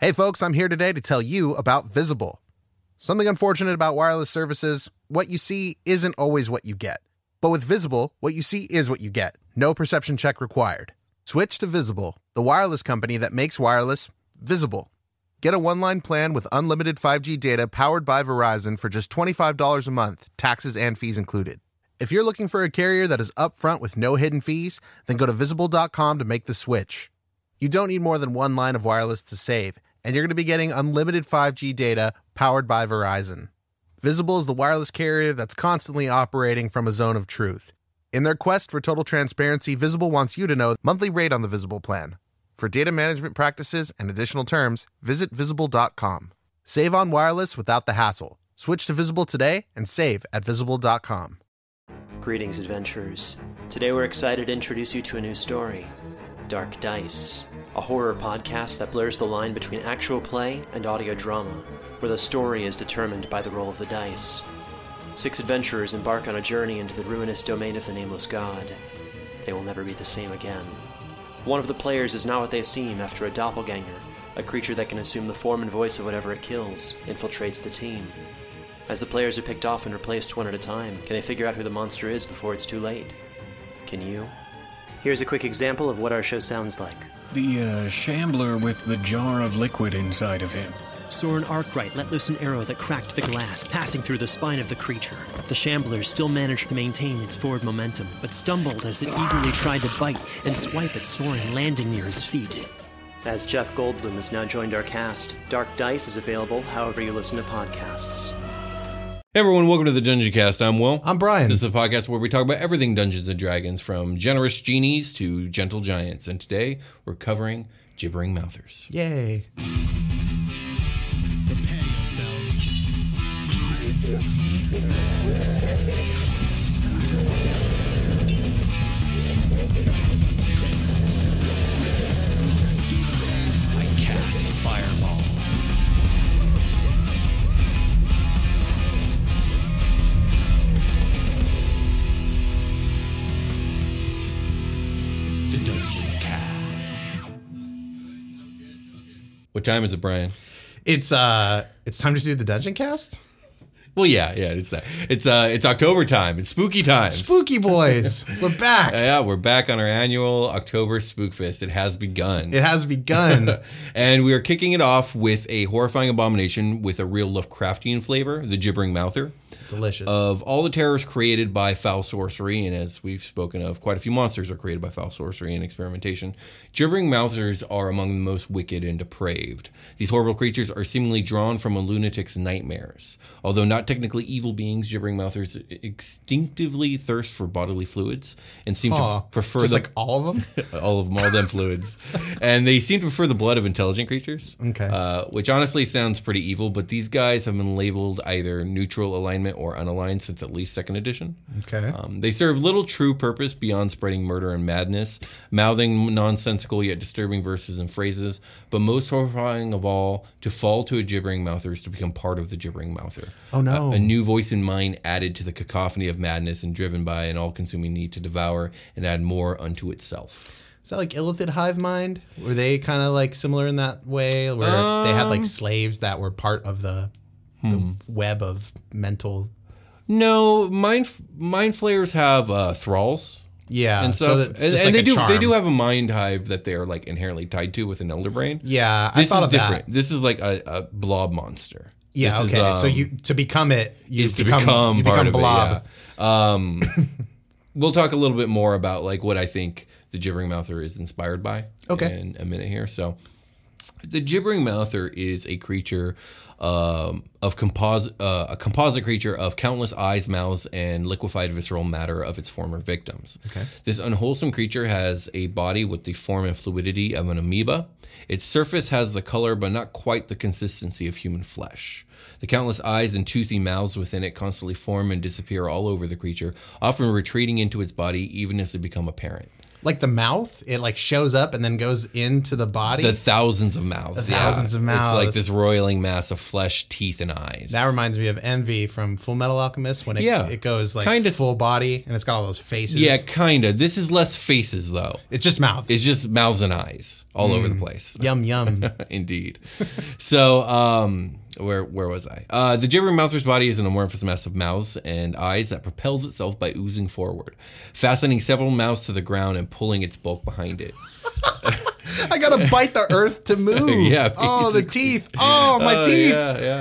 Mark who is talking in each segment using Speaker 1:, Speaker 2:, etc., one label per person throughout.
Speaker 1: Hey folks, I'm here today to tell you about Visible. Something unfortunate about wireless services, what you see isn't always what you get. But with Visible, what you see is what you get. No perception check required. Switch to Visible, the wireless company that makes wireless visible. Get a one-line plan with unlimited 5G data powered by Verizon for just $25 a month, taxes and fees included. If you're looking for a carrier that is upfront with no hidden fees, then go to Visible.com to make the switch. You don't need more than one line of wireless to save, and you're going to be getting unlimited 5G data powered by Verizon. Visible is the wireless carrier that's constantly operating from a zone of truth. In their quest for total transparency, Visible wants you to know the monthly rate on the Visible plan. For data management practices and additional terms, visit Visible.com. Save on wireless without the hassle. Switch to Visible today and save at Visible.com.
Speaker 2: Greetings, adventurers. Today we're excited to introduce you to a new story, Dark Dice, a horror podcast that blurs the line between actual play and audio drama, where the story is determined by the roll of the dice. 6 adventurers embark on a journey into the ruinous domain of the Nameless God. They will never be the same again. One of the players is not what they seem after a doppelganger, a creature that can assume the form and voice of whatever it kills, infiltrates the team. As the players are picked off and replaced one at a time, can they figure out who the monster is before it's too late? Can you? Here's a quick example of what our show sounds like.
Speaker 3: The shambler with the jar of liquid inside of him.
Speaker 4: Soren Arkwright let loose an arrow that cracked the glass, passing through the spine of the creature. The shambler still managed to maintain its forward momentum, but stumbled as it eagerly tried to bite and swipe at Soren, landing near his feet.
Speaker 2: As Jeff Goldblum has now joined our cast, Dark Dice is available however you listen to podcasts.
Speaker 5: Hey everyone, welcome to the Dungeon Cast. I'm Will.
Speaker 1: I'm Brian.
Speaker 5: This is a podcast where we talk about everything Dungeons & Dragons, from generous genies to gentle giants. And today, we're covering Gibbering Mouthers.
Speaker 1: Yay.
Speaker 3: Prepare yourselves. I cast Fireball. The Dungeon Cast.
Speaker 5: What time is it, Brian?
Speaker 1: It's time to do the Dungeon Cast?
Speaker 5: Well, yeah, it's that. It's October time. It's spooky time.
Speaker 1: Spooky boys. We're back.
Speaker 5: Yeah, we're back on our annual October Spookfest. It has begun.
Speaker 1: It has begun.
Speaker 5: And we are kicking it off with a horrifying abomination with a real Lovecraftian flavor, the Gibbering Mouther.
Speaker 1: Delicious.
Speaker 5: Of all the terrors created by foul sorcery, and as we've spoken of, quite a few monsters are created by foul sorcery and experimentation, Gibbering Mouthers are among the most wicked and depraved. These horrible creatures are seemingly drawn from a lunatic's nightmares. Although not technically evil beings, Gibbering Mouthers instinctively thirst for bodily fluids and seem to prefer
Speaker 1: just like all of them?
Speaker 5: all them fluids. And they seem to prefer the blood of intelligent creatures.
Speaker 1: Okay.
Speaker 5: Which honestly sounds pretty evil, but these guys have been labeled either neutral alignment or unaligned since at least 2nd edition.
Speaker 1: Okay.
Speaker 5: They serve little true purpose beyond spreading murder and madness, mouthing nonsensical yet disturbing verses and phrases, but most horrifying of all, to fall to a Gibbering Mouther is to become part of the Gibbering Mouther.
Speaker 1: Oh no.
Speaker 5: A new voice in mind added to the cacophony of madness and driven by an all-consuming need to devour and add more unto itself.
Speaker 1: Is that like Illithid Hive Mind? Were they kind of like similar in that way, where they had like slaves that were part of the web of mental?
Speaker 5: No, mind flayers have thralls.
Speaker 1: Yeah,
Speaker 5: And
Speaker 1: so
Speaker 5: stuff.
Speaker 1: it's just
Speaker 5: and
Speaker 1: like
Speaker 5: they
Speaker 1: a charm.
Speaker 5: they do have a mind hive that they're like inherently tied to with an elder brain.
Speaker 1: Yeah,
Speaker 5: This
Speaker 1: I thought
Speaker 5: is
Speaker 1: of
Speaker 5: different.
Speaker 1: that.
Speaker 5: This is like a blob monster.
Speaker 1: Yeah,
Speaker 5: This
Speaker 1: okay.
Speaker 5: is,
Speaker 1: So to become it, you
Speaker 5: is to
Speaker 1: become
Speaker 5: become part of
Speaker 1: blob.
Speaker 5: it. Yeah. We'll talk a little bit more about like what I think the Gibbering Mouther is inspired by in a minute here. So the Gibbering Mouther is a creature a composite creature of countless eyes, mouths, and liquefied visceral matter of its former victims. Okay. This unwholesome creature has a body with the form and fluidity of an amoeba. Its surface has the color, but not quite the consistency of human flesh. The countless eyes and toothy mouths within it constantly form and disappear all over the creature, often retreating into its body even as they become apparent.
Speaker 1: Like the mouth, it like shows up and then goes into the body.
Speaker 5: The thousands of mouths.
Speaker 1: Thousands of mouths.
Speaker 5: It's like this roiling mass of flesh, teeth, and eyes.
Speaker 1: That reminds me of Envy from Full Metal Alchemist when it goes like kinda, full body and it's got all those faces.
Speaker 5: Yeah, kind of. This is less faces though.
Speaker 1: It's just mouths.
Speaker 5: It's just mouths and eyes all over the place.
Speaker 1: Yum, yum.
Speaker 5: Indeed. So, where was I? The Gibbering Mouther's body is an amorphous mass of mouths and eyes that propels itself by oozing forward, fastening several mouths to the ground and pulling its bulk behind it.
Speaker 1: I gotta bite the earth to move.
Speaker 5: Yeah. Basically.
Speaker 1: Oh, the teeth. Oh, my teeth.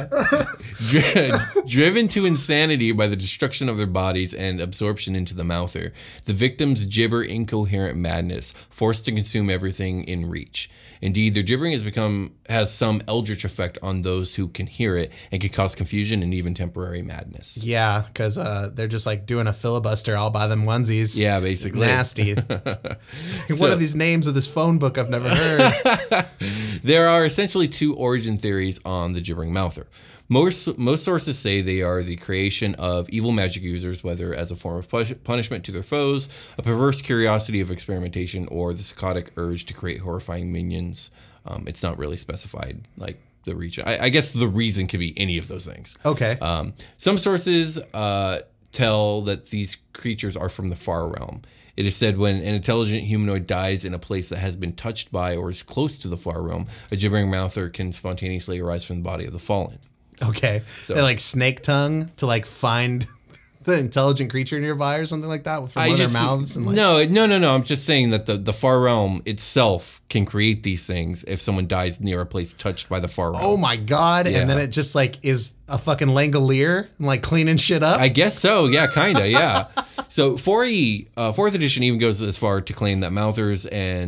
Speaker 5: Yeah. Driven to insanity by the destruction of their bodies and absorption into the mouther, the victims gibber incoherent madness, forced to consume everything in reach. Indeed, their gibbering has some eldritch effect on those who can hear it and can cause confusion and even temporary madness.
Speaker 1: Yeah, because they're just like doing a filibuster all by them onesies.
Speaker 5: Yeah, basically.
Speaker 1: Nasty. One of these names of this phone book I've never heard.
Speaker 5: There are essentially two origin theories on the Gibbering Mouther. Most sources say they are the creation of evil magic users, whether as a form of punishment to their foes, a perverse curiosity of experimentation, or the psychotic urge to create horrifying minions. It's not really specified, like the region. I guess the reason could be any of those things.
Speaker 1: Okay.
Speaker 5: Some sources tell that these creatures are from the far realm. It is said when an intelligent humanoid dies in a place that has been touched by or is close to the far realm, a Gibbering Mouther can spontaneously arise from the body of the fallen.
Speaker 1: Okay. So, they like snake tongue to like find the intelligent creature nearby or something like that from one of their mouths? And like...
Speaker 5: No. I'm just saying that the far realm itself can create these things if someone dies near a place touched by the far realm.
Speaker 1: Oh my God. Yeah. And then it just like is a fucking Langolier and like cleaning shit up?
Speaker 5: I guess so. Yeah, kind of. Yeah. So 4E, 4th edition even goes as far to claim that Mouthers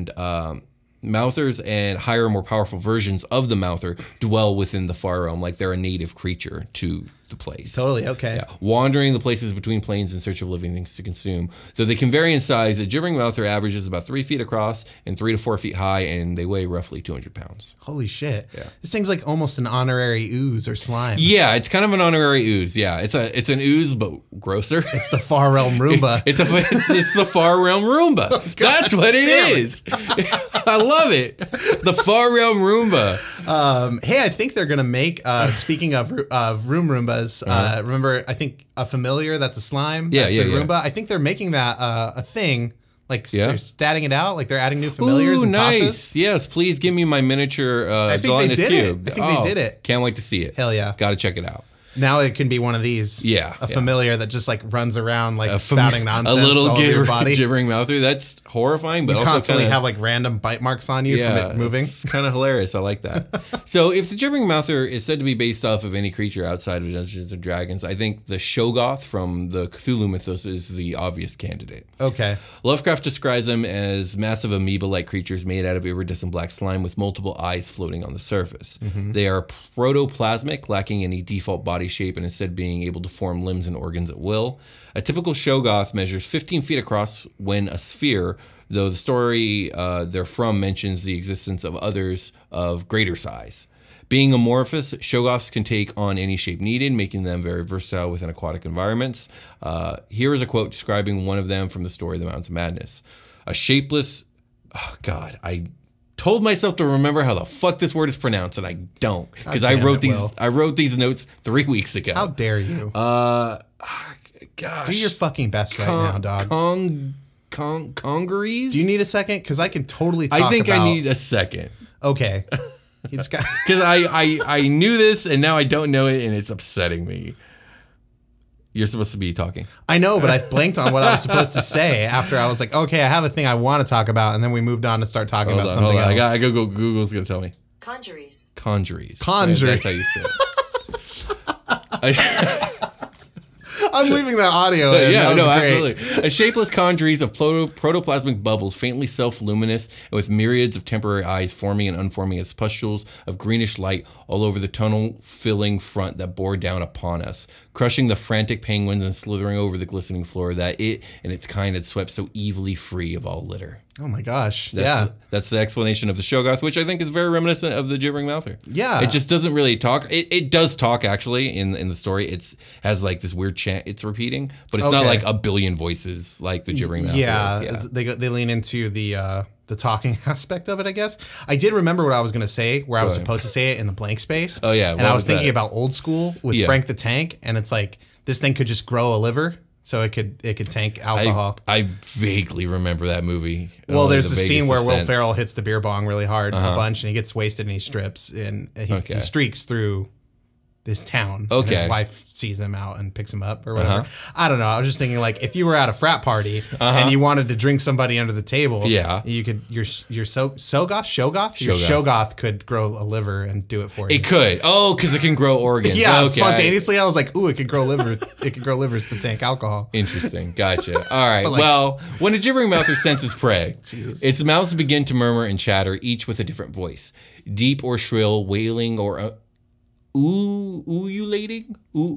Speaker 5: and higher, more powerful versions of the Mouther dwell within the far realm, like they're a native creature to the place.
Speaker 1: Totally, okay.
Speaker 5: Yeah. Wandering the places between planes in search of living things to consume. Though they can vary in size, a Gibbering Mouther averages about 3 feet across and 3 to 4 feet high, and they weigh roughly 200 pounds.
Speaker 1: Holy shit. Yeah. This thing's like almost an honorary ooze or slime.
Speaker 5: Yeah, it's kind of an honorary ooze. Yeah, it's an ooze, but grosser.
Speaker 1: It's the far realm Roomba.
Speaker 5: it's the far realm Roomba. Oh, that's what it is. I love it. The far realm Roomba.
Speaker 1: Hey, I think they're gonna make. Speaking of room Roombas, remember? I think a familiar that's a slime. That's a Roomba. I think they're making that a thing. Like they're statting it out. Like they're adding new familiars.
Speaker 5: Ooh,
Speaker 1: and
Speaker 5: nice.
Speaker 1: Tashas.
Speaker 5: Yes, please give me my miniature.
Speaker 1: I think they did
Speaker 5: cube.
Speaker 1: it. I think they did it.
Speaker 5: Can't wait to see it.
Speaker 1: Hell yeah!
Speaker 5: Got to check it out.
Speaker 1: Now it can be one of these.
Speaker 5: Yeah.
Speaker 1: A familiar that just like runs around like spouting nonsense
Speaker 5: a little
Speaker 1: all over your body.
Speaker 5: Gibbering Mouther. That's horrifying, but
Speaker 1: you
Speaker 5: also
Speaker 1: constantly have like random bite marks on you from it moving.
Speaker 5: It's kind of hilarious. I like that. So if the Gibbering Mouther is said to be based off of any creature outside of Dungeons & Dragons, I think the Shoggoth from the Cthulhu mythos is the obvious candidate.
Speaker 1: Okay.
Speaker 5: Lovecraft describes them as massive amoeba-like creatures made out of iridescent black slime with multiple eyes floating on the surface. Mm-hmm. They are protoplasmic, lacking any default body shape, and instead being able to form limbs and organs at will. A typical Shoggoth measures 15 feet across when a sphere, though the story they're from mentions the existence of others of greater size. Being amorphous, Shoggoths can take on any shape needed, making them very versatile within aquatic environments. Here is a quote describing one of them from the story The Mountains of Madness. A shapeless... Oh, God, I told myself to remember how the fuck this word is pronounced, and I don't, because I wrote these notes 3 weeks ago.
Speaker 1: How dare you?
Speaker 5: Gosh,
Speaker 1: do your fucking best right now, dog.
Speaker 5: Congeries?
Speaker 1: Do you need a second? Because I can totally talk
Speaker 5: I think I need a second.
Speaker 1: Okay.
Speaker 5: Because I knew this, and now I don't know it, and it's upsetting me. You're supposed to be talking.
Speaker 1: I know, but I blanked on what I was supposed to say after I was like, okay, I have a thing I want to talk about, and then we moved on to start talking about something else.
Speaker 5: I go Google's going to tell me.
Speaker 6: Conjuries.
Speaker 5: That's how you say it.
Speaker 1: I'm leaving that audio in.
Speaker 5: Yeah,
Speaker 1: no,
Speaker 5: absolutely. A shapeless congeries of protoplasmic bubbles, faintly self-luminous, and with myriads of temporary eyes forming and unforming as pustules of greenish light all over the tunnel-filling front that bore down upon us, crushing the frantic penguins and slithering over the glistening floor that it and its kind had swept so evilly free of all litter.
Speaker 1: Oh my gosh. Yeah.
Speaker 5: That's the explanation of the Shoggoth, which I think is very reminiscent of the Gibbering Mouther.
Speaker 1: Yeah.
Speaker 5: It just doesn't really talk. It does talk, actually, in the story. It has like this weird chant it's repeating, but it's not like a billion voices like the Gibbering Mouther is. Yeah.
Speaker 1: They lean into the talking aspect of it, I guess. I did remember what I was going to say, where I was supposed to say it in the blank space.
Speaker 5: Oh, yeah.
Speaker 1: And I was thinking about Old School with Frank the Tank, and it's like, this thing could just grow a liver. So it could tank alcohol.
Speaker 5: I vaguely remember that movie.
Speaker 1: Well, there's a scene where Will Ferrell hits the beer bong really hard a bunch, and he gets wasted and he strips, and he streaks through this town. And his wife sees him out and picks him up or whatever. I don't know. I was just thinking, like, if you were at a frat party and you wanted to drink somebody under the table, you could your Shoggoth could grow a liver and do it for you.
Speaker 5: It could. Oh, because it can grow organs.
Speaker 1: Yeah, spontaneously. I was like, ooh, it could grow liver. It could grow livers to tank alcohol.
Speaker 5: Interesting. Gotcha. All right. Well, when a Gibbering Mouther senses prey, its mouths begin to murmur and chatter, each with a different voice, deep or shrill, wailing or ululating?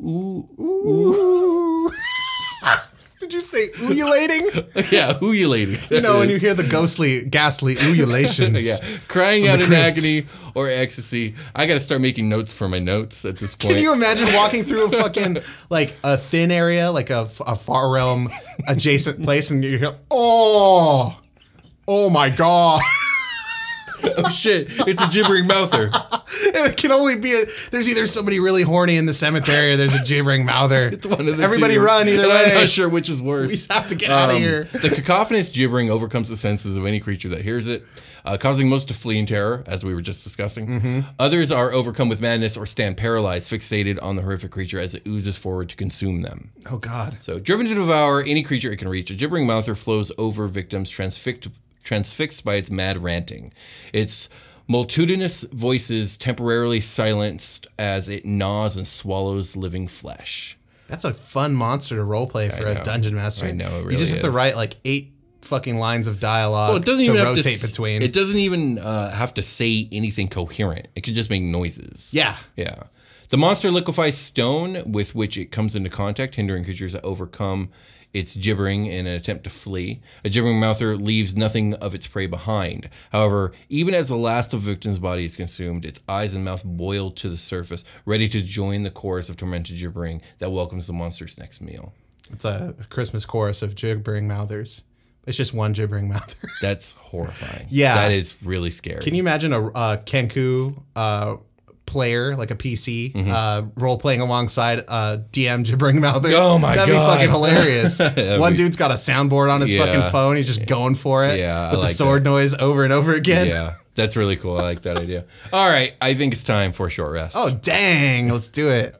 Speaker 1: Ooh. Did you say ululating?
Speaker 5: Yeah, ululating.
Speaker 1: You know, when you hear the ghastly ululations.
Speaker 5: Yeah, crying out in agony or ecstasy. I got to start making notes for my notes at this point.
Speaker 1: Can you imagine walking through a fucking, like, a thin area, like a far realm adjacent place, and you hear, oh my God.
Speaker 5: Oh shit, it's a Gibbering Mouther.
Speaker 1: And it can only be there's either somebody really horny in the cemetery or there's a Gibbering Mouther.
Speaker 5: It's one of the
Speaker 1: Everybody
Speaker 5: two.
Speaker 1: run either way.
Speaker 5: I'm not sure which is worse.
Speaker 1: We have to get out of here.
Speaker 5: The cacophonous gibbering overcomes the senses of any creature that hears it, causing most to flee in terror, as we were just discussing. Others are overcome with madness or stand paralyzed, fixated on the horrific creature as it oozes forward to consume them.
Speaker 1: Oh God.
Speaker 5: So, driven to devour any creature it can reach, a Gibbering Mouther flows over victims transfixed by its mad ranting. Its multitudinous voices temporarily silenced as it gnaws and swallows living flesh.
Speaker 1: That's a fun monster to roleplay for a dungeon master.
Speaker 5: I know, it really
Speaker 1: You just have to write like 8 fucking lines of dialogue
Speaker 5: well, it doesn't even
Speaker 1: rotate
Speaker 5: have to,
Speaker 1: between.
Speaker 5: It doesn't even have to say anything coherent. It can just make noises.
Speaker 1: Yeah.
Speaker 5: Yeah. The monster liquefies stone with which it comes into contact, hindering creatures that overcome its gibbering in an attempt to flee. A Gibbering Mouther leaves nothing of its prey behind. However, even as the last of the victim's body is consumed, its eyes and mouth boil to the surface, ready to join the chorus of tormented gibbering that welcomes the monster's next meal.
Speaker 1: It's a Christmas chorus of Gibbering Mouthers. It's just one Gibbering Mouther.
Speaker 5: That's horrifying.
Speaker 1: Yeah.
Speaker 5: That is really scary.
Speaker 1: Can you imagine a Kenku player, like a PC, role-playing alongside DM Gibbering Mouther?
Speaker 5: Oh my God.
Speaker 1: That'd be fucking hilarious. One dude's got a soundboard on his fucking phone. He's just going for it with the sword noise over and over again.
Speaker 5: Yeah, that's really cool. I like that idea. All right, I think it's time for a short rest.
Speaker 1: Oh, dang. Let's do it.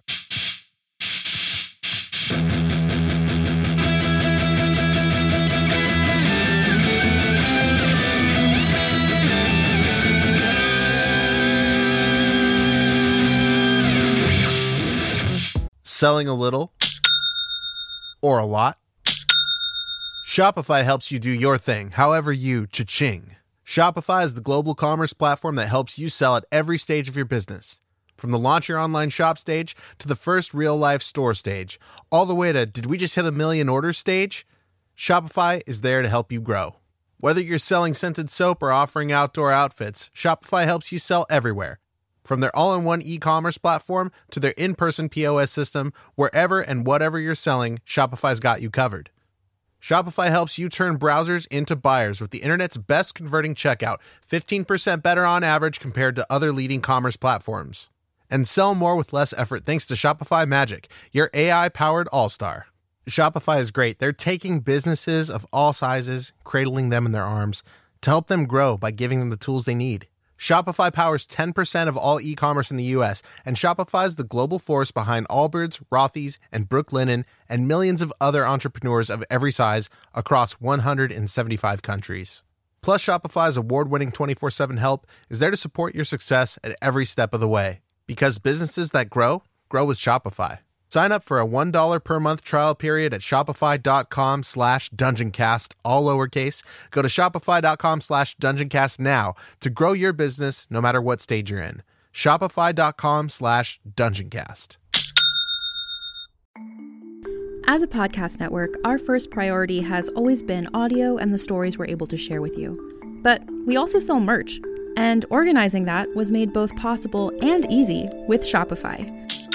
Speaker 6: Selling a little or a lot? Shopify helps you do your thing, however you cha-ching. Shopify is the global commerce platform that helps you sell at every stage of your business. From the launch your online shop stage to the first real-life store stage, all the way to did we just hit 1 million orders stage? Shopify is there to help you grow. Whether you're selling scented soap or offering outdoor outfits, Shopify helps you sell everywhere. From their all-in-one e-commerce platform to their in-person POS system, wherever and whatever you're selling, Shopify's got you covered. Shopify helps you turn browsers into buyers with the internet's best converting checkout, 15% better on average compared to other leading commerce platforms. And sell more with less effort thanks to Shopify Magic, your AI-powered all-star. Shopify is great. They're taking businesses of all sizes, cradling them in their arms, to help them grow by giving them the tools they need. Shopify powers 10% of all e-commerce in the U.S., and Shopify's the global force behind Allbirds, Rothy's, and Brooklinen, and millions of other entrepreneurs of every size across 175 countries. Plus, Shopify's award-winning 24/7 help is there to support your success at every step of the way. Because businesses that grow, grow with Shopify. Sign up for a $1 per month trial period at shopify.com/dungeoncast, all lowercase. Go to shopify.com/dungeoncast now to grow your business no matter what stage you're in. Shopify.com/dungeoncast.
Speaker 7: As a podcast network, our first priority has always been audio and the stories we're able to share with you. But we also sell merch, and organizing that was made both possible and easy with Shopify.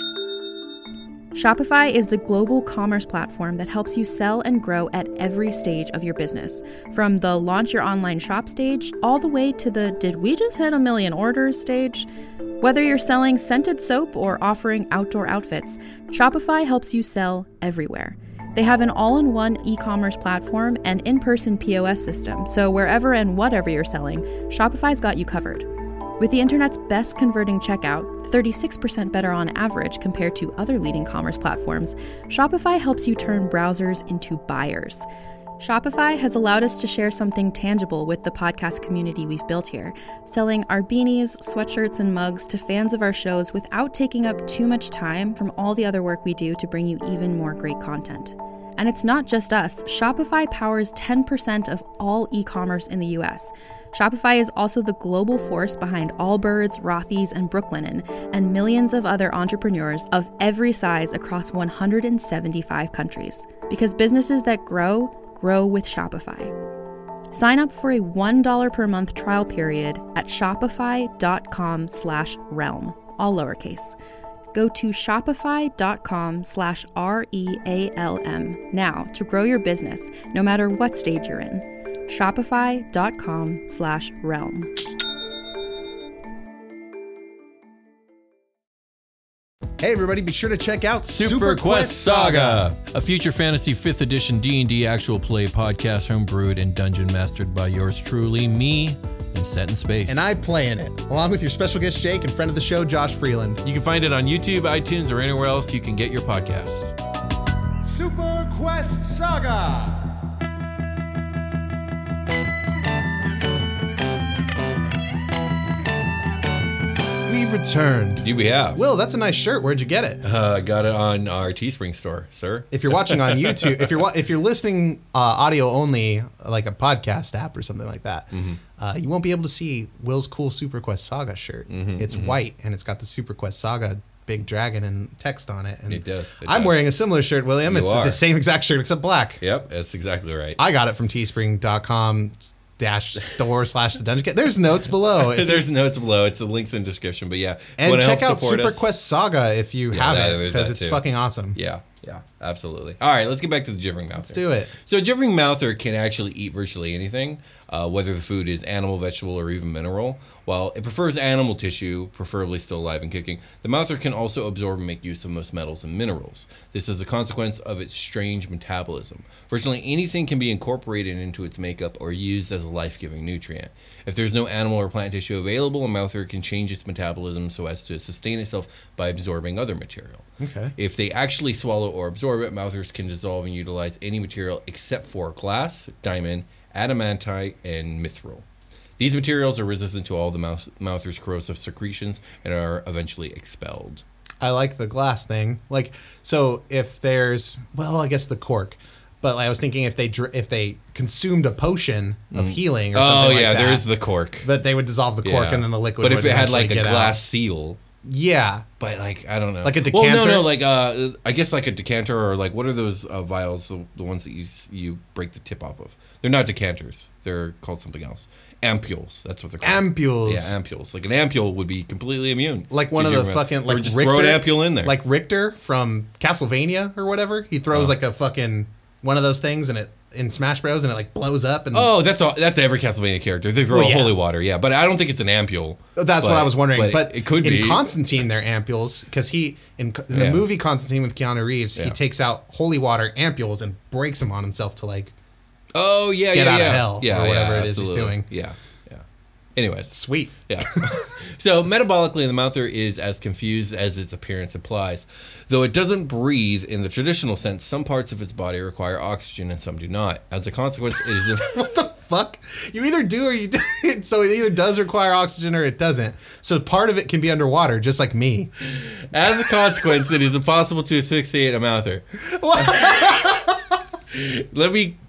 Speaker 7: Shopify is the global commerce platform that helps you sell and grow at every stage of your business, from the launch your online shop stage all the way to the did we just hit 1 million orders stage. Whether you're selling scented soap or offering outdoor outfits, Shopify helps you sell everywhere. They have an all-in-one e-commerce platform and in-person POS system, so wherever and whatever you're selling, Shopify's got you covered. With the internet's best converting checkout, 36% better on average compared to other leading commerce platforms, Shopify helps you turn browsers into buyers. Shopify has allowed us to share something tangible with the podcast community we've built here, selling our beanies, sweatshirts, and mugs to fans of our shows without taking up too much time from all the other work we do to bring you even more great content. And it's not just us. Shopify powers 10% of all e-commerce in the US. Shopify is also the global force behind Allbirds, Rothy's, and Brooklinen, and millions of other entrepreneurs of every size across 175 countries. Because businesses that grow with Shopify. Sign up for a $1 per month trial period at shopify.com/realm, all lowercase. Go to shopify.com/REALM now to grow your business, no matter what stage you're in. Shopify.com/realm.
Speaker 6: Hey everybody, be sure to check out
Speaker 5: Super Quest Saga, a future fantasy 5th edition D&D actual play podcast homebrewed and dungeon mastered by yours truly, me, and set in space.
Speaker 6: And I play in it, along with your special guest Jake and friend of the show, Josh Freeland.
Speaker 5: You can find it on YouTube, iTunes, or anywhere else you can get your podcasts.
Speaker 8: Super Quest Saga!
Speaker 6: We've returned.
Speaker 5: Indeed we have.
Speaker 6: Will, that's a nice shirt. Where'd you get it?
Speaker 5: Got it on our Teespring store, sir.
Speaker 6: If you're watching on YouTube, if you're listening audio only, like a podcast app or something like that, you won't be able to see Will's cool Super Quest Saga shirt. It's white and it's got the Super Quest Saga big dragon and text on it. And
Speaker 5: it does.
Speaker 6: I'm wearing a similar shirt, William. It's the same exact shirt except black.
Speaker 5: Yep, that's exactly right.
Speaker 6: I got it from teespring.com/store/the dungeon. There's notes below.
Speaker 5: There's notes below. It's the links in the description. But yeah,
Speaker 6: and check out Super Quest Saga if you haven't, because it's fucking awesome.
Speaker 5: Yeah, absolutely. All right, let's get back to the Gibbering Mouther.
Speaker 6: Let's do it.
Speaker 5: So a Gibbering Mouther can actually eat virtually anything, whether the food is animal, vegetable, or even mineral. While it prefers animal tissue, preferably still alive and kicking, the Mouther can also absorb and make use of most metals and minerals. This is a consequence of its strange metabolism. Virtually anything can be incorporated into its makeup or used as a life-giving nutrient. If there's no animal or plant tissue available, a Mouther can change its metabolism so as to sustain itself by absorbing other material.
Speaker 6: Okay.
Speaker 5: If they actually swallow or absorb it, Mouthers can dissolve and utilize any material except for glass, diamond, adamantite, and mithril. These materials are resistant to all the Mouther's corrosive secretions and are eventually expelled.
Speaker 6: I like the glass thing. Like, so if there's, well, I guess the cork. But I was thinking if they consumed a potion of healing or something like that.
Speaker 5: there is the cork.
Speaker 6: But they would dissolve the cork and then the liquid would
Speaker 5: But if it had like
Speaker 6: get
Speaker 5: a glass
Speaker 6: out.
Speaker 5: seal.
Speaker 6: Yeah.
Speaker 5: But like, I don't know.
Speaker 6: Like a decanter?
Speaker 5: Well, no, like, I guess like a decanter or like, what are those vials, the ones that you break the tip off of? They're not decanters. They're called something else. Ampules. That's what they're called.
Speaker 6: Ampules.
Speaker 5: Yeah, ampules. Like an ampule would be completely immune.
Speaker 6: Like one of the fucking, like
Speaker 5: just
Speaker 6: Richter,
Speaker 5: throw an ampule in there.
Speaker 6: Like Richter from Castlevania or whatever. He throws like a fucking, one of those things and it, in Smash Bros. And it like blows up. And
Speaker 5: that's every Castlevania character. They throw holy water, yeah. But I don't think it's an ampule.
Speaker 6: That's what I was wondering. But
Speaker 5: it could be.
Speaker 6: In Constantine, they're ampules because in the movie Constantine with Keanu Reeves, he takes out holy water ampules and breaks them on himself to like get out of hell or whatever it is he's doing.
Speaker 5: Yeah. Anyways.
Speaker 6: Sweet.
Speaker 5: Yeah. So metabolically, the Mouther is as confused as its appearance implies. Though it doesn't breathe in the traditional sense, some parts of its body require oxygen and some do not. As a consequence, it is...
Speaker 6: What the fuck? You either do or you don't. So it either does require oxygen or it doesn't. So part of it can be underwater, just like me.
Speaker 5: As a consequence, it is impossible to asphyxiate a Mouther.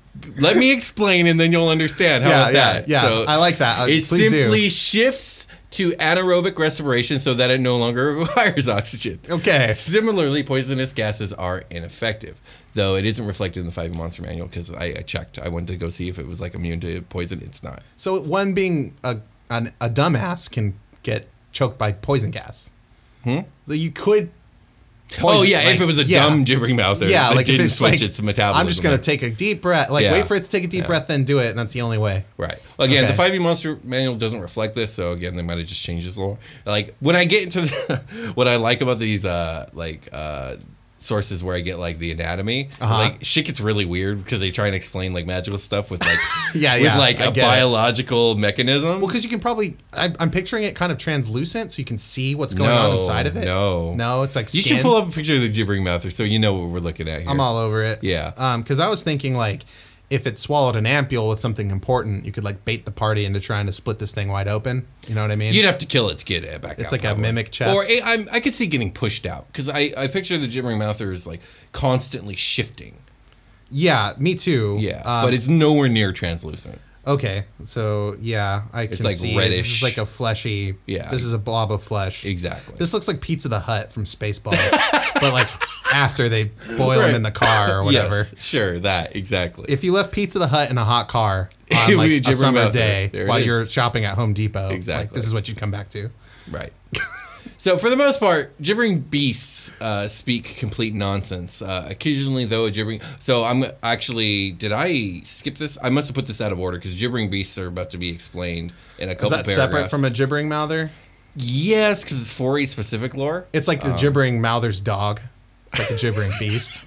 Speaker 5: Let me explain, and then you'll understand. How about that?
Speaker 6: Yeah,
Speaker 5: so
Speaker 6: I like that.
Speaker 5: It simply shifts to anaerobic respiration so that it no longer requires oxygen.
Speaker 6: Okay.
Speaker 5: Similarly, poisonous gases are ineffective, though it isn't reflected in the 5e Monster Manual because I checked. I wanted to go see if it was like immune to poison. It's not.
Speaker 6: So one being a dumbass can get choked by poison gas. So you could.
Speaker 5: If it was a dumb gibbering mouther, that didn't switch its metabolism.
Speaker 6: I'm just going to take a deep breath, wait for it to take a deep breath, then do it, and that's the only way.
Speaker 5: Right. Well, again, the 5e Monster Manual doesn't reflect this, so again, they might have just changed this lore. Like, when I get into what I like about these, sources where I get like the anatomy, like shit gets really weird because they try and explain like magical stuff with like a biological mechanism.
Speaker 6: Well, because you can probably I'm picturing it kind of translucent, so you can see what's going on inside of it. No, it's like skin.
Speaker 5: You should pull up a picture of the gibbering mouther so you know what we're looking at here.
Speaker 6: I'm all over it.
Speaker 5: Yeah.
Speaker 6: Because I was thinking like, if it swallowed an ampule with something important, you could like bait the party into trying to split this thing wide open. You know what I mean?
Speaker 5: You'd have to kill it to get it back out.
Speaker 6: It's like a mimic chest.
Speaker 5: Or I could see getting pushed out because I picture the gibbering mouther as like constantly shifting.
Speaker 6: Yeah, me too.
Speaker 5: Yeah, but it's nowhere near translucent.
Speaker 6: Okay, so yeah, I can
Speaker 5: like
Speaker 6: see
Speaker 5: reddish.
Speaker 6: This is like a fleshy.
Speaker 5: Yeah,
Speaker 6: this is a blob of flesh.
Speaker 5: Exactly.
Speaker 6: This looks like Pizza the Hut from Spaceballs, but like after they boil them in the car or whatever.
Speaker 5: Yes, sure, that exactly.
Speaker 6: If you left Pizza the Hut in a hot car on like a summer day while you're shopping at Home Depot, like, this is what you'd come back to.
Speaker 5: Right. So for the most part, gibbering beasts speak complete nonsense. Occasionally, though, a gibbering... So I'm actually... Did I skip this? I must have put this out of order because gibbering beasts are about to be explained in a couple paragraphs.
Speaker 6: Is that separate from a gibbering mouther?
Speaker 5: Yes, because it's 4E specific lore.
Speaker 6: It's like the gibbering mouther's dog. It's like a gibbering beast.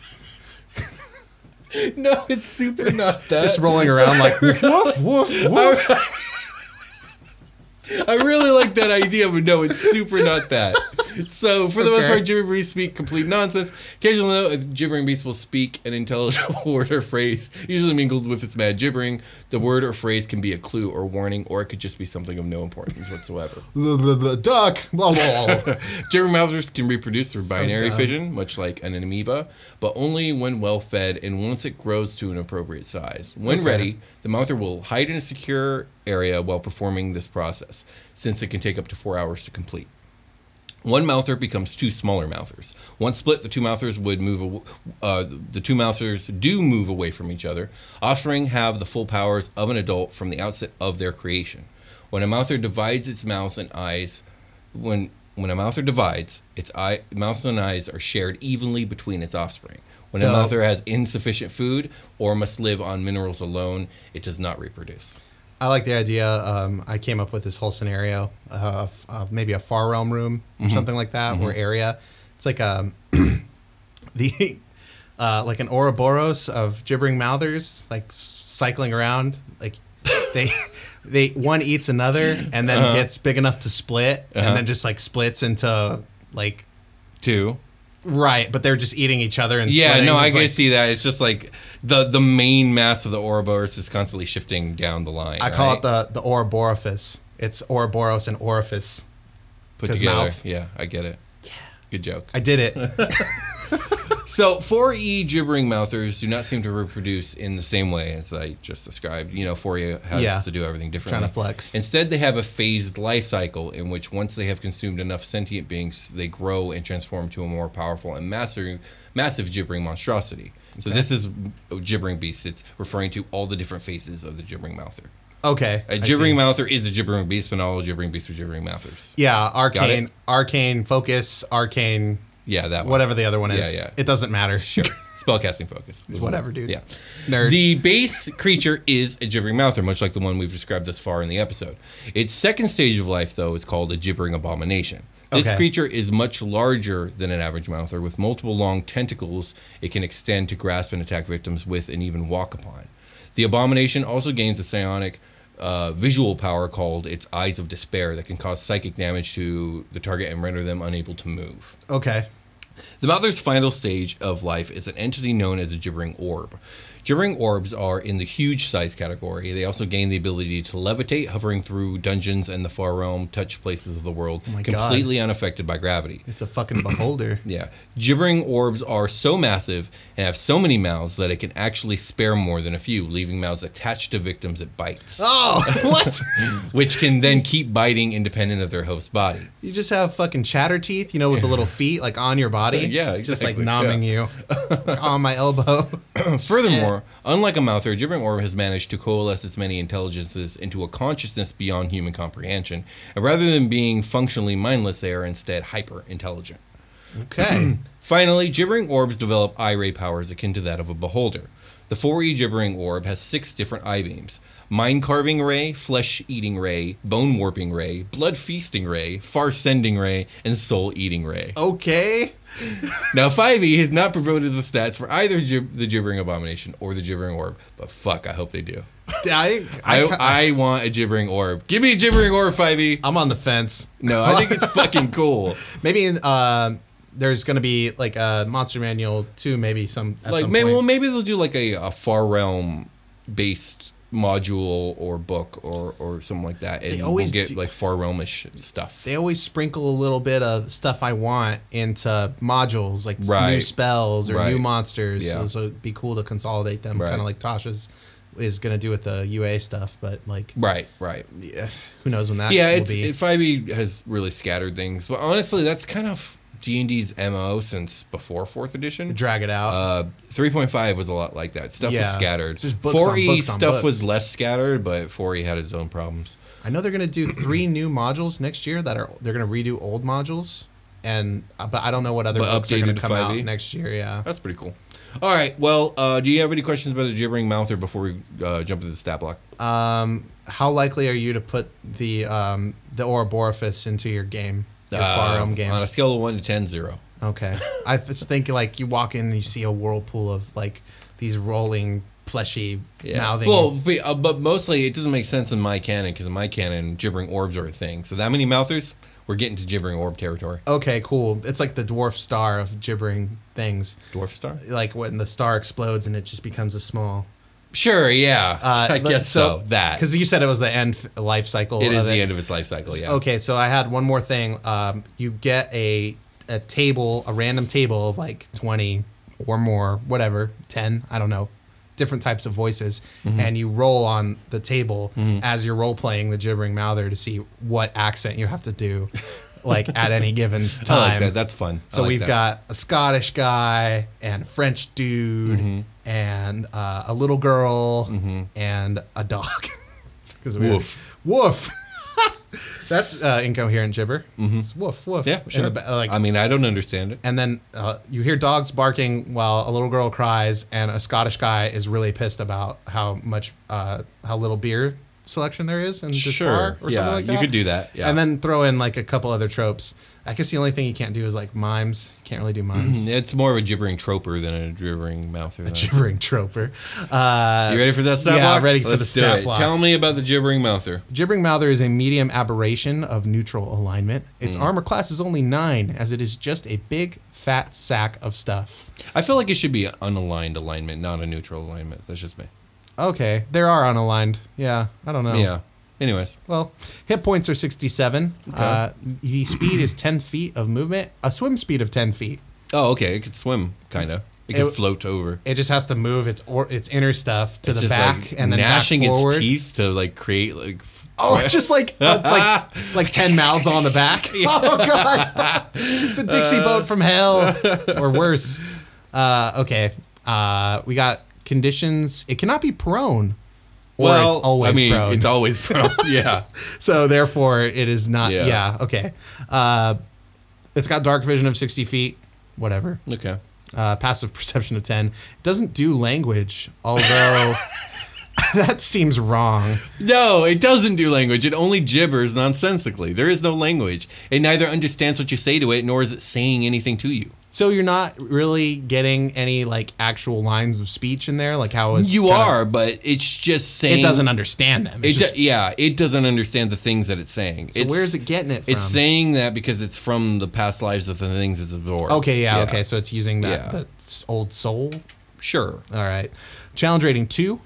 Speaker 5: No, it's super not that.
Speaker 6: It's rolling around like woof, woof, woof, woof.
Speaker 5: I really like that idea, but no, it's super not that. So, for the most part, gibbering beasts speak complete nonsense. Occasionally, though, a gibbering beast will speak an intelligible word or phrase, usually mingled with its mad gibbering. The word or phrase can be a clue or warning, or it could just be something of no importance whatsoever.
Speaker 6: The duck.
Speaker 5: Gibbering mouthers can reproduce through binary fission, much like an amoeba, but only when well fed and once it grows to an appropriate size. When ready, the mouther will hide in a secure area while performing this process, since it can take up to 4 hours to complete. One mouther becomes two smaller mouthers. Once split, the two mouthers would move. The two mouthers do move away from each other. Offspring have the full powers of an adult from the outset of their creation. When a mouther divides its mouth and eyes, when a mouther divides, its mouth and eyes are shared evenly between its offspring. When a mouther has insufficient food or must live on minerals alone, it does not reproduce.
Speaker 6: I like the idea. I came up with this whole scenario of maybe a far realm room or something like that, or area. It's like like an Ouroboros of gibbering mouthers, like cycling around. Like they one eats another and then gets big enough to split, and then just like splits into like
Speaker 5: two.
Speaker 6: Right, but they're just eating each other and
Speaker 5: splitting. No, I can see that. It's just like the main mass of the Ouroboros is constantly shifting down the line.
Speaker 6: I call it the Ouroboros. It's Ouroboros and orifice.
Speaker 5: Put together.
Speaker 6: Mouth.
Speaker 5: Yeah, I get it.
Speaker 6: Yeah.
Speaker 5: Good joke.
Speaker 6: I did it.
Speaker 5: So 4E gibbering mouthers do not seem to reproduce in the same way as I just described. 4E has to do everything differently.
Speaker 6: Trying to flex.
Speaker 5: Instead, they have a phased life cycle in which once they have consumed enough sentient beings, they grow and transform to a more powerful and massive gibbering monstrosity. So this is gibbering beast. It's referring to all the different phases of the gibbering mouther.
Speaker 6: Okay.
Speaker 5: A gibbering mouther is a gibbering beast, but not all gibbering beasts are gibbering mouthers.
Speaker 6: Yeah, arcane focus, arcane.
Speaker 5: Yeah, that one.
Speaker 6: Whatever the other one is.
Speaker 5: Yeah.
Speaker 6: It doesn't matter.
Speaker 5: Sure. Spellcasting focus.
Speaker 6: Whatever, dude.
Speaker 5: Yeah.
Speaker 6: Nerd.
Speaker 5: The base creature is a gibbering mouther, much like the one we've described thus far in the episode. Its second stage of life, though, is called a gibbering abomination. This creature is much larger than an average mouther, with multiple long tentacles it can extend to grasp and attack victims with and even walk upon. The abomination also gains a psionic visual power called its Eyes of Despair that can cause psychic damage to the target and render them unable to move.
Speaker 6: Okay.
Speaker 5: The mouther's final stage of life is an entity known as a gibbering orb. Gibbering orbs are in the huge size category. They also gain the ability to levitate, hovering through dungeons and the far realm, touch places of the world, completely unaffected by gravity.
Speaker 6: It's a fucking beholder.
Speaker 5: Yeah. Gibbering orbs are so massive and have so many mouths that it can actually spare more than a few, leaving mouths attached to victims it bites.
Speaker 6: Oh, what?
Speaker 5: Which can then keep biting independent of their host's body.
Speaker 6: You just have fucking chatter teeth, with the little feet, like, on your body.
Speaker 5: Yeah, exactly.
Speaker 6: Just, like, nomming you on my elbow.
Speaker 5: Furthermore, unlike a mouther, a gibbering orb has managed to coalesce its many intelligences into a consciousness beyond human comprehension. And rather than being functionally mindless, they are instead hyper-intelligent.
Speaker 6: Okay.
Speaker 5: Finally, gibbering orbs develop eye ray powers akin to that of a beholder. The 4E gibbering orb has 6 different eye beams. Mind-carving ray, flesh-eating ray, bone-warping ray, blood-feasting ray, far-sending ray, and soul-eating ray.
Speaker 6: Okay.
Speaker 5: Now, 5E has not promoted the stats for either the gibbering abomination or the gibbering orb, but fuck, I hope they do. I want a gibbering orb. Give me a gibbering orb, 5E.
Speaker 6: I'm on the fence.
Speaker 5: No, I think it's fucking cool.
Speaker 6: Maybe there's going to be like a Monster Manual 2, maybe some point.
Speaker 5: Maybe they'll do like a Far Realm based module or book or something like that, and we'll get like Far Realmish stuff.
Speaker 6: They always sprinkle a little bit of stuff I want into modules, like new spells or new monsters.
Speaker 5: Yeah.
Speaker 6: So it'd be cool to consolidate them, kind of like Tasha's is going to do with the UA stuff, but like
Speaker 5: right.
Speaker 6: Yeah, who knows when that will be.
Speaker 5: 5e has really scattered things, but honestly, that's kind of D&D's MO since before 4th edition.
Speaker 6: Drag it out.
Speaker 5: 3.5 was a lot like that. Stuff was scattered. 4E stuff was less scattered, but 4E had its own problems.
Speaker 6: I know they're going to do 3 new modules next year they're going to redo old modules, but I don't know what other books are going to come out next year. Yeah,
Speaker 5: that's pretty cool. All right. Well, do you have any questions about the gibbering mouther before we jump into the stat block?
Speaker 6: How likely are you to put the Ouroboros into your game? Far Realm game.
Speaker 5: On a scale of 1 to 10, 0.
Speaker 6: Okay. I just think like you walk in and you see a whirlpool of like these rolling, fleshy mouthing.
Speaker 5: Well, but mostly it doesn't make sense in my canon, because in my canon, gibbering orbs are a thing. So that many mouthers, we're getting to gibbering orb territory.
Speaker 6: Okay, cool. It's like the dwarf star of gibbering things.
Speaker 5: Dwarf star?
Speaker 6: Like when the star explodes and it just becomes a small...
Speaker 5: Sure, yeah. I guess so. That.
Speaker 6: Because you said it was the end life cycle.
Speaker 5: It is the end of its life cycle, yeah.
Speaker 6: Okay, so I had one more thing. You get a table, a random table of like 20 or more, whatever, 10, I don't know, different types of voices, and you roll on the table as you're role-playing the gibbering mouther to see what accent you have to do. Like at any given time.
Speaker 5: I like that. That's fun.
Speaker 6: So we've got a Scottish guy and a French dude and a little girl and a dog.
Speaker 5: Woof.
Speaker 6: Woof. That's incoherent gibber. It's woof, woof.
Speaker 5: Yeah, sure. I mean, I don't understand it.
Speaker 6: And then you hear dogs barking while a little girl cries, and a Scottish guy is really pissed about how little beer selection there is in this bar or something like that.
Speaker 5: You could do that. Yeah.
Speaker 6: And then throw in like a couple other tropes. I guess the only thing you can't do is like mimes. Can't really do mimes.
Speaker 5: It's more of a gibbering troper than a gibbering mouther.
Speaker 6: A gibbering troper.
Speaker 5: You ready for that stat block?
Speaker 6: Yeah, ready for the stat block.
Speaker 5: Tell me about the gibbering mouther.
Speaker 6: Gibbering mouther is a medium aberration of neutral alignment. Its armor class is only 9, as it is just a big fat sack of stuff.
Speaker 5: I feel like it should be an unaligned alignment, not a neutral alignment. That's just me.
Speaker 6: Okay, there are unaligned. Yeah, I don't know.
Speaker 5: Yeah. Anyways.
Speaker 6: Well, hit points are 67. Okay. The speed is 10 feet of movement. A swim speed of 10 feet.
Speaker 5: Oh, okay. It could swim, kind of. It could float over.
Speaker 6: It just has to move its inner stuff to the back
Speaker 5: like
Speaker 6: and then
Speaker 5: gnashing
Speaker 6: back forward.
Speaker 5: Its teeth to like create like.
Speaker 6: Oh, just like 10 mouths on the back. Oh god, the Dixie boat from hell, or worse. Okay. We got conditions. It cannot be prone. Or it's always prone.
Speaker 5: It's always prone. Yeah.
Speaker 6: So therefore, it is not. Yeah. Okay. It's got dark vision of 60 feet. Whatever.
Speaker 5: Okay.
Speaker 6: Passive perception of 10. It doesn't do language, although that seems wrong.
Speaker 5: No, it doesn't do language. It only gibbers nonsensically. There is no language. It neither understands what you say to it, nor is it saying anything to you.
Speaker 6: So you're not really getting any like actual lines of speech in there, like how is
Speaker 5: you are, but it's just saying
Speaker 6: it doesn't understand them.
Speaker 5: It doesn't understand the things that it's saying.
Speaker 6: So where is it getting it from?
Speaker 5: It's saying that because it's from the past lives of the things it's absorbed.
Speaker 6: Okay, okay. So it's using that old soul.
Speaker 5: Sure.
Speaker 6: All right. Challenge rating 2.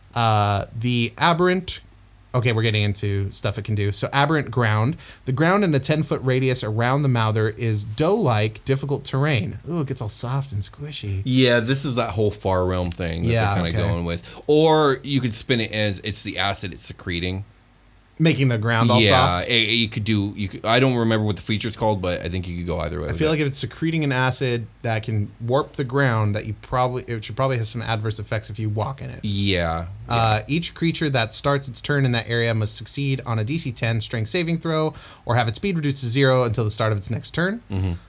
Speaker 6: The Aberrant. Okay, we're getting into stuff it can do. So Aberrant Ground. The ground in a 10-foot radius around the Mouther is dough-like, difficult terrain. Ooh, it gets all soft and squishy.
Speaker 5: Yeah, this is that whole far realm thing that they're kind of going with. Or you could spin it as it's the acid it's secreting.
Speaker 6: Making the ground all soft?
Speaker 5: Yeah, you could do... I don't remember what the feature's called, but I think you could go either way.
Speaker 6: I feel like if it's secreting an acid that can warp the ground, it should probably have some adverse effects if you walk in it.
Speaker 5: Yeah.
Speaker 6: Each creature that starts its turn in that area must succeed on a DC 10 strength saving throw or have its speed reduced to 0 until the start of its next turn.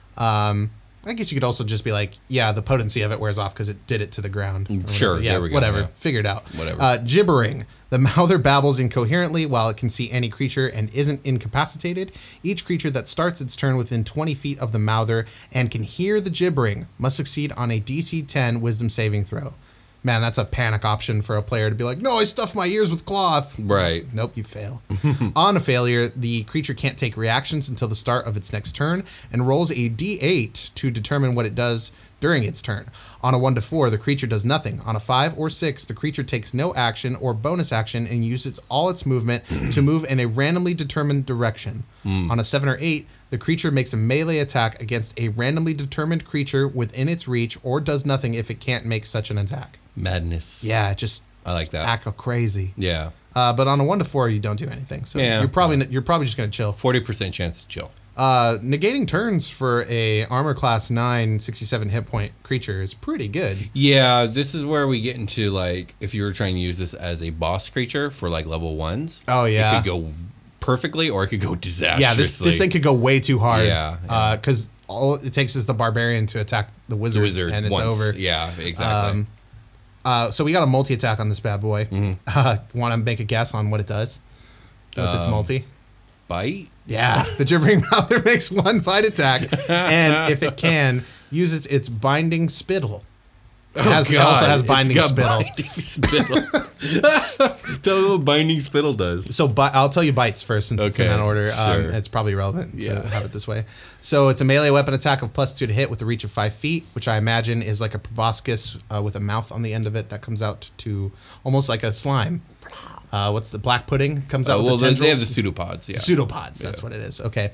Speaker 6: I guess you could also just be like, yeah, the potency of it wears off because it did it to the ground.
Speaker 5: Sure,
Speaker 6: yeah,
Speaker 5: there we go.
Speaker 6: Whatever,
Speaker 5: Yeah.
Speaker 6: figure it out.
Speaker 5: Whatever.
Speaker 6: Gibbering. The Mouther babbles incoherently while it can see any creature and isn't incapacitated. Each creature that starts its turn within 20 feet of the Mouther and can hear the gibbering must succeed on a DC 10 wisdom saving throw. Man, that's a panic option for a player to be like, no, I stuffed my ears with cloth.
Speaker 5: Right.
Speaker 6: Nope, you fail. On a failure, the creature can't take reactions until the start of its next turn and rolls a d8 to determine what it does during its turn. On a 1 to 4, the creature does nothing. On a 5 or 6, the creature takes no action or bonus action and uses all its movement to move in a randomly determined direction. On a 7 or 8, the creature makes a melee attack against a randomly determined creature within its reach or does nothing if it can't make such an attack.
Speaker 5: Madness.
Speaker 6: Yeah, just
Speaker 5: I like that.
Speaker 6: act crazy.
Speaker 5: Yeah.
Speaker 6: But on a 1 to 4, you don't do anything. So
Speaker 5: Yeah.
Speaker 6: you're probably just gonna chill.
Speaker 5: 40% chance to chill.
Speaker 6: Negating turns for a armor class 9, 67 hit point creature is pretty good.
Speaker 5: Yeah, this is where we get into, like, if you were trying to use this as a boss creature for, like, level 1s.
Speaker 6: Oh, yeah.
Speaker 5: It could go perfectly or it could go disastrously.
Speaker 6: Yeah, this thing could go way too hard.
Speaker 5: Yeah.
Speaker 6: Because all it takes is the barbarian to attack the wizard, and it's
Speaker 5: once.
Speaker 6: over.
Speaker 5: Yeah, exactly.
Speaker 6: So we got a multi-attack on this bad boy. Want to make a guess on what it does with its multi?
Speaker 5: Bite?
Speaker 6: Yeah, the Gibbering Mouther makes 1 bite attack, and if it can, uses its Binding Spittle. It also has Binding Spittle.
Speaker 5: Binding Spittle. Tell me what Binding Spittle does.
Speaker 6: So I'll tell you bites first since it's in
Speaker 5: Okay,
Speaker 6: that order.
Speaker 5: sure.
Speaker 6: It's probably relevant to have it this way. So it's a melee weapon attack of +2 to hit with a reach of 5 feet, which I imagine is like a proboscis with a mouth on the end of it that comes out to almost like a slime. What's the black pudding? Comes out with the tendrils.
Speaker 5: They have the pseudopods. Yeah.
Speaker 6: Pseudopods, that's what it is. Okay.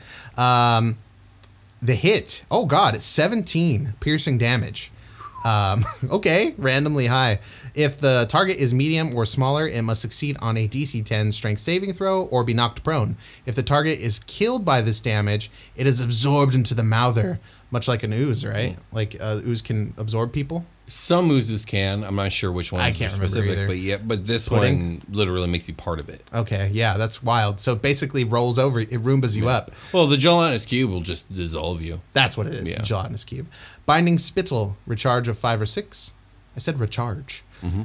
Speaker 6: The hit, oh god, it's 17 piercing damage. Okay, randomly high. If the target is medium or smaller, it must succeed on a DC 10 strength saving throw or be knocked prone. If the target is killed by this damage, it is absorbed into the Mouther, much like an ooze, right? Like ooze can absorb people.
Speaker 5: Some oozes can. I'm not sure which ones
Speaker 6: I can't
Speaker 5: are
Speaker 6: remember
Speaker 5: specific,
Speaker 6: either.
Speaker 5: but this
Speaker 6: Pudding?
Speaker 5: one literally makes you part of it.
Speaker 6: Okay, yeah, that's wild. So it basically rolls over, it Roombas you up.
Speaker 5: Well, the gelatinous cube will just dissolve you.
Speaker 6: That's what it is,
Speaker 5: Yeah.
Speaker 6: gelatinous cube. Binding Spittle, recharge of 5 or 6. I said recharge.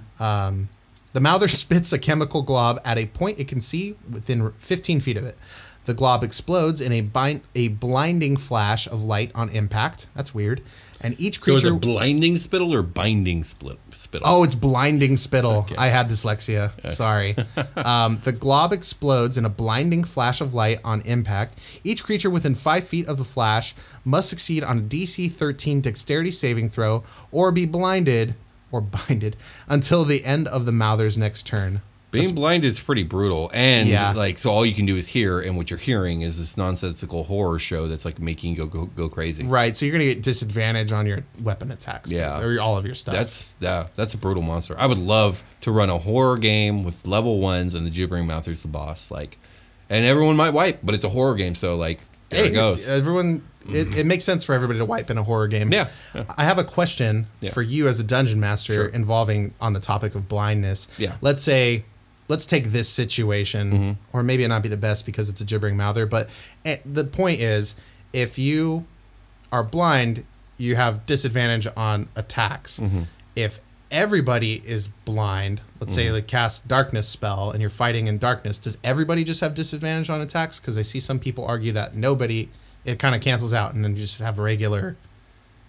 Speaker 6: The Mouther spits a chemical glob at a point it can see within 15 feet of it. The glob explodes in a blinding flash of light on impact. That's weird. And each
Speaker 5: So
Speaker 6: creature...
Speaker 5: is it blinding spittle or binding spittle?
Speaker 6: Oh, it's blinding spittle. Okay. I had dyslexia. Sorry. The glob explodes in a blinding flash of light on impact. Each creature within 5 feet of the flash must succeed on a DC 13 dexterity saving throw or be blinded or binded until the end of the Mouther's next turn.
Speaker 5: Being blind is pretty brutal, and so all you can do is hear, and what you're hearing is this nonsensical horror show that's like making you go crazy.
Speaker 6: Right, so you're gonna get disadvantage on your weapon attacks, or all of your stuff.
Speaker 5: That's a brutal monster. I would love to run a horror game with level 1s and the Gibbering Mouther's the boss, and everyone might wipe, but it's a horror game, so there it goes.
Speaker 6: Everyone, it makes sense for everybody to wipe in a horror game.
Speaker 5: Yeah.
Speaker 6: I have a question for you as a dungeon master involving on the topic of blindness.
Speaker 5: Yeah.
Speaker 6: Let's take this situation, or maybe it not be the best because it's a Gibbering Mouther, but the point is, if you are blind, you have disadvantage on attacks. If everybody is blind, let's say they cast darkness spell and you're fighting in darkness, does everybody just have disadvantage on attacks? Because I see some people argue that it kind of cancels out and then you just have regular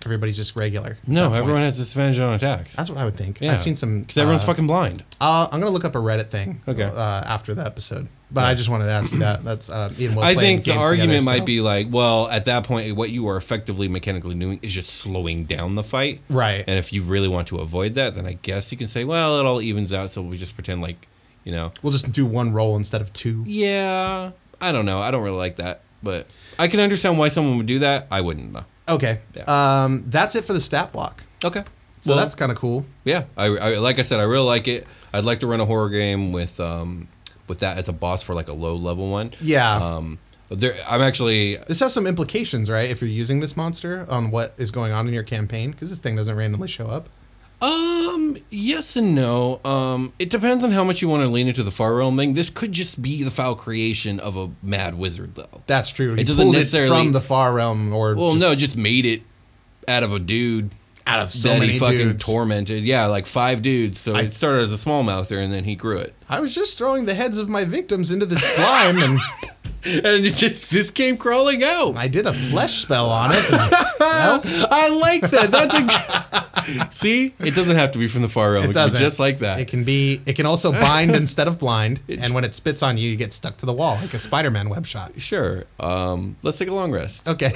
Speaker 6: everybody's just regular.
Speaker 5: No, everyone has disadvantage on attacks.
Speaker 6: That's what I would think.
Speaker 5: Yeah.
Speaker 6: I've seen some...
Speaker 5: Because everyone's fucking blind.
Speaker 6: I'm going to look up a Reddit thing after the episode. But I just wanted to ask you that. That's even
Speaker 5: I think the argument might be like, well, at that point, what you are effectively mechanically doing is just slowing down the fight.
Speaker 6: Right.
Speaker 5: And if you really want to avoid that, then I guess you can say, well, it all evens out, so we just pretend like, you know.
Speaker 6: We'll just do one roll instead of two.
Speaker 5: Yeah. I don't know. I don't really like that. But I can understand why someone would do that. I wouldn't, though.
Speaker 6: Okay.
Speaker 5: Yeah.
Speaker 6: That's it for the stat block.
Speaker 5: Okay.
Speaker 6: So that's kind of cool.
Speaker 5: Yeah. I like I said, I really like it. I'd like to run a horror game with that as a boss for like a low level one.
Speaker 6: Yeah.
Speaker 5: I'm actually...
Speaker 6: This has some implications, right? If you're using this monster on what is going on in your campaign, because this thing doesn't randomly show up.
Speaker 5: Yes and no. It depends on how much you want to lean into the Far Realm thing. This could just be the foul creation of a mad wizard, though.
Speaker 6: That's true.
Speaker 5: It doesn't necessarily
Speaker 6: from the Far Realm, or
Speaker 5: just made it out of a dude.
Speaker 6: Out of so
Speaker 5: that
Speaker 6: many
Speaker 5: he fucking
Speaker 6: dudes.
Speaker 5: Tormented. Yeah, like 5 dudes. So it started as a small mouther, and then he grew it.
Speaker 6: I was just throwing the heads of my victims into the slime, and
Speaker 5: this came crawling out.
Speaker 6: I did a flesh spell on it. And,
Speaker 5: I like that. That's see, it doesn't have to be from the Far Realm.
Speaker 6: It doesn't.
Speaker 5: Just like that.
Speaker 6: It can be. It can also bind instead of blind, and when it spits on you, you get stuck to the wall like a Spider-Man web shot.
Speaker 5: Sure. Let's take a long rest.
Speaker 6: Okay.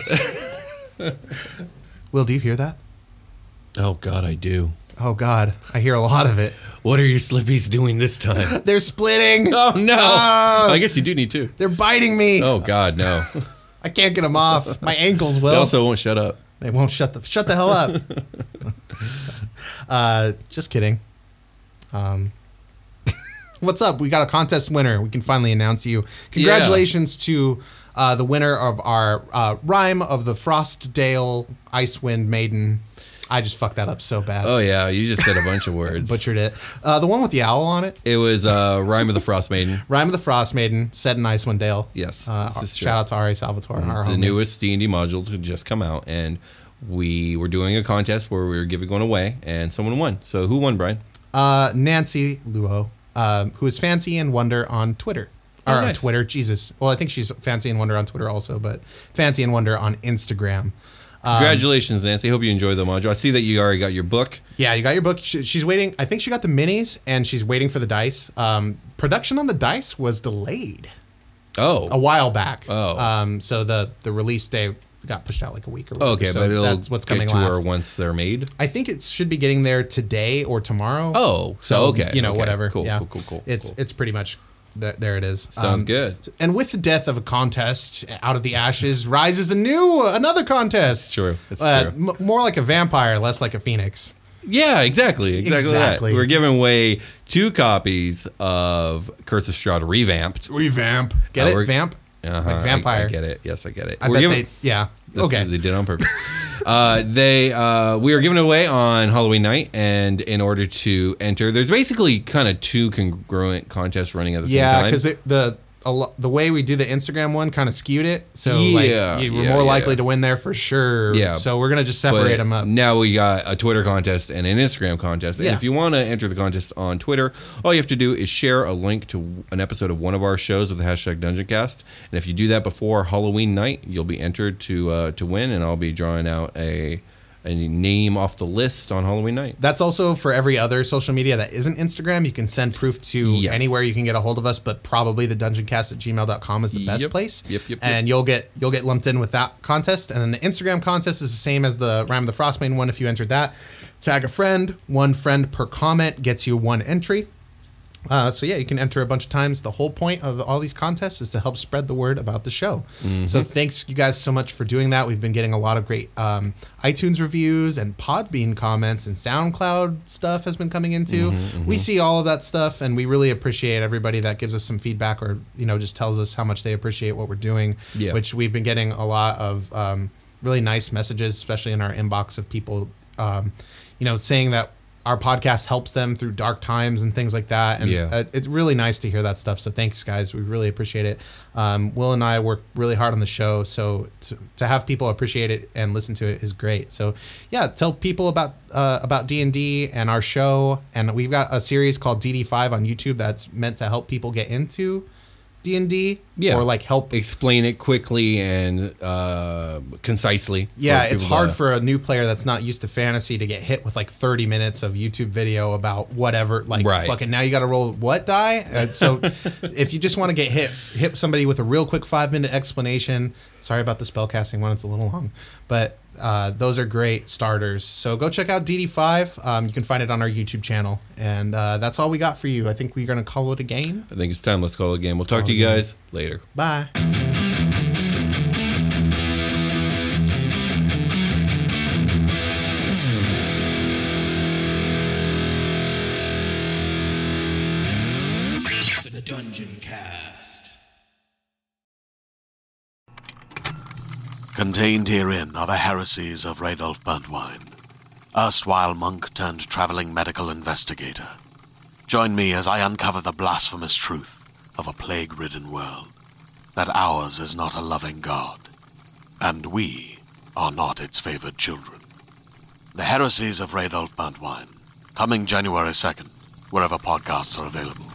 Speaker 6: Will, do you hear that?
Speaker 5: Oh God, I do.
Speaker 6: Oh God, I hear a lot of it.
Speaker 5: What are your slippies doing this time?
Speaker 6: They're splitting.
Speaker 5: Oh no! I guess you do need to.
Speaker 6: They're biting me.
Speaker 5: Oh God, no!
Speaker 6: I can't get them off. My ankles will.
Speaker 5: They also won't shut up.
Speaker 6: They won't shut the hell up. Just kidding. What's up? We got a contest winner. We can finally announce you. Congratulations to the winner of our Rime of the Frostdale Icewind Maiden. I just fucked that up so bad.
Speaker 5: Oh yeah, you just said a bunch of words.
Speaker 6: Butchered it. The one with the owl on it.
Speaker 5: It was Rime of the Frost Maiden.
Speaker 6: Rime of the Frost Maiden, set in Icewind Dale.
Speaker 5: Yes.
Speaker 6: Shout out to Ari Salvatore. Our
Speaker 5: the
Speaker 6: homie.
Speaker 5: newest D&D module to just come out, and we were doing a contest where we were giving one away, and someone won. So who won, Brian?
Speaker 6: Nancy Luo, who is Fancy and Wonder on Twitter. Or on Twitter, Jesus. Well, I think she's Fancy and Wonder on Twitter also, but Fancy and Wonder on Instagram.
Speaker 5: Congratulations, Nancy. Hope you enjoy the module. I see that you already got your book.
Speaker 6: Yeah, you got your book. She's waiting. I think she got the minis, and she's waiting for the dice. Production on the dice was delayed.
Speaker 5: Oh.
Speaker 6: A while back.
Speaker 5: Oh.
Speaker 6: So the release day got pushed out like a week or
Speaker 5: whatever. Okay,
Speaker 6: so
Speaker 5: but it'll
Speaker 6: that's what's coming
Speaker 5: get to
Speaker 6: last.
Speaker 5: her once they're made?
Speaker 6: I think it should be getting there today or tomorrow.
Speaker 5: Oh, so okay.
Speaker 6: You know,
Speaker 5: okay.
Speaker 6: whatever.
Speaker 5: Cool,
Speaker 6: yeah.
Speaker 5: cool.
Speaker 6: It's pretty much... There it is.
Speaker 5: Sounds good.
Speaker 6: And with the death of a contest, out of the ashes rises another contest.
Speaker 5: True. It's true.
Speaker 6: More like a vampire, less like a phoenix.
Speaker 5: Yeah, exactly that. We're giving away 2 copies of Curse of Strahd revamped.
Speaker 6: Get it? Vamp? Like vampire.
Speaker 5: I get it. Yes, I get it.
Speaker 6: Yeah. Okay.
Speaker 5: They did it on purpose. We are giving it away on Halloween night, and in order to enter, there's basically kind of 2 congruent contests running at the same time.
Speaker 6: Yeah, because the way we do the Instagram one kind of skewed it, so you were more likely to win there for sure.
Speaker 5: Yeah.
Speaker 6: So we're gonna just separate them up.
Speaker 5: Now we got a Twitter contest and an Instagram contest. And if you want to enter the contest on Twitter, all you have to do is share a link to an episode of one of our shows with the hashtag DungeonCast. And if you do that before Halloween night, you'll be entered to win, and I'll be drawing out a name off the list on Halloween night.
Speaker 6: That's also for every other social media that isn't Instagram. You can send proof to anywhere you can get a hold of us, but probably the dungeoncast@gmail.com is the best place.
Speaker 5: Yep.
Speaker 6: And you'll get lumped in with that contest. And then the Instagram contest is the same as the Rime of the Frostmaiden one. If you entered that, tag a friend. 1 friend per comment gets you 1 entry. So you can enter a bunch of times. The whole point of all these contests is to help spread the word about the show. Mm-hmm. So thanks you guys so much for doing that. We've been getting a lot of great iTunes reviews and Podbean comments, and SoundCloud stuff has been coming into. We see all of that stuff, and we really appreciate everybody that gives us some feedback, or just tells us how much they appreciate what we're doing. Yeah. Which we've been getting a lot of really nice messages, especially in our inbox, of people saying that our podcast helps them through dark times and things like that. And it's really nice to hear that stuff. So thanks, guys. We really appreciate it. Will and I work really hard on the show. So to have people appreciate it and listen to it is great. So tell people about D&D and our show. And we've got a series called DD5 on YouTube that's meant to help people get into D&D
Speaker 5: Yeah.
Speaker 6: or like help
Speaker 5: explain it quickly and concisely.
Speaker 6: Yeah, it's hard for a new player that's not used to fantasy to get hit with like 30 minutes of YouTube video about whatever. Like, fucking now you got to roll what die? So if you just want to get hit somebody with a real quick 5-minute explanation. Sorry about the spellcasting one; it's a little long, but those are great starters. So go check out DD5. You can find it on our YouTube channel, and that's all we got for you. I think we're gonna call it a game.
Speaker 5: I think it's time. Let's call it a game. We'll talk to you guys later.
Speaker 6: Bye.
Speaker 3: The Dungeon Cast.
Speaker 9: Contained herein are the heresies of Radolf Burntwine, erstwhile monk turned traveling medical investigator. Join me as I uncover the blasphemous truth of a plague-ridden world, that ours is not a loving God, and we are not its favored children. The heresies of Radolf Burntwine, coming January 2nd, wherever podcasts are available.